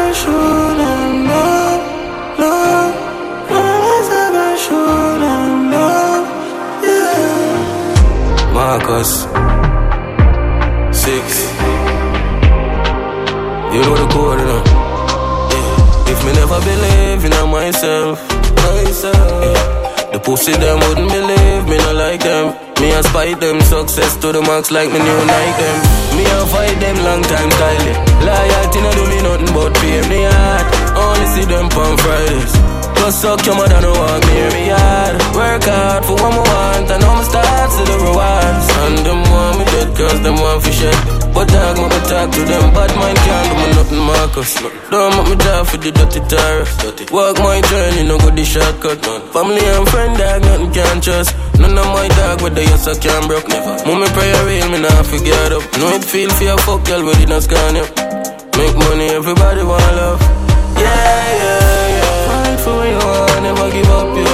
gonna shoot them, love, love. Promise I gonna shoot them, love, yeah. Marcus 6. You know the code, you know. Yeah. If me never believe in myself, yeah. The pussy them wouldn't believe me, not like them. Me a spite them, success to the max like me new Nike them. Me a fight them long time style. Loyalty no do me nothing but pay me hard. Only see them on Fridays. Plus suck your mother no walk near me hard. Work hard for what me want, and now me start to the rewards. And them want me dead cause them want for shit. But dog, me talk to them, bad mind can't do me nothing, Marcus. Don't make me job for the dirty tariff. Walk my journey, no go the shortcut. Family and friend, dog, nothing can trust. None of my dog, but they yes I can't broke. Mommy pray real, me not forget up. Know it feel for your fuck, girl, but it not scan you. Make money, everybody want love. Yeah, yeah, yeah. Fight for what you want, never give up, yo.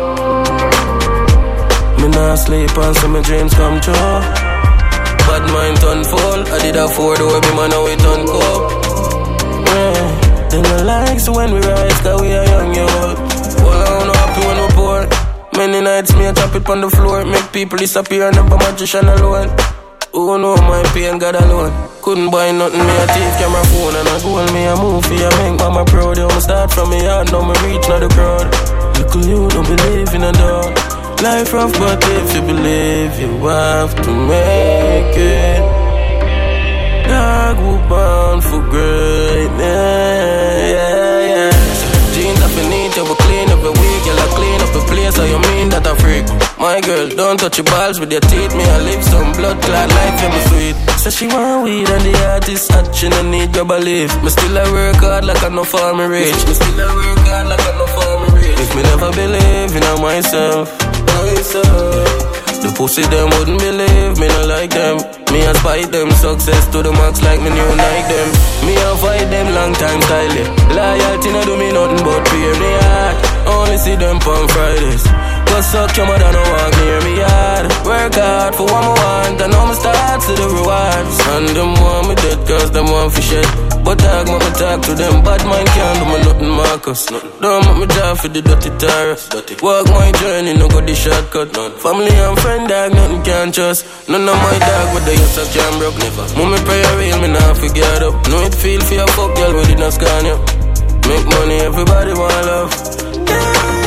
Me not sleep and so my dreams come true. Bad mind turn full, I did afford the way me man now it turn cold. Yeah, they no like so when we rise, cause we are young, yo. Well, I don't happy when we poor. Many nights me a tap it on the floor, make people disappear, never magician alone. Who know my pain, God alone. Couldn't buy nothing, me a thief, camera phone, and I goal me a move for you, make mama proud. You start from me heart, now me reach now the crowd. Little you don't believe in a dog. Life rough, but if you believe, you have to make it. Dog who bound for greatness, yeah, yeah. Jeans up in neat, you will clean every week. You'll clean up the place, so you mean that I freak. My girl, don't touch your balls with your teeth. Me, I live some blood clot life, yeah, me sweet. So she want weed and the artist hot, she no need your belief. Me still I work hard like I no for me rich. Me still I work hard like I no for me rich. If me never believe in myself, the pussy them wouldn't believe me, not like them. Me a spite them, success to the max like me new Nike them. Me a fight them long time style. Loyalty no do me nothing but pay me hard. Only see them on Fridays. Cause suck your mother no walk near me hard. Work hard for what me want, and now me start to the rewards. And them want me dead cause them want for shit. But dog, me talk to them, bad mind can't do me nothing, Marcus. Don't make me job for the dirty tariff. Walk my journey, no go the shortcut. Family and friend, dog, nothing can trust. None of my dog, but they yes I can't broke. Mommy pray real, me not forget up. Know it feel for your fuck, girl, but it not scan you. Make money, everybody want love. Yeah.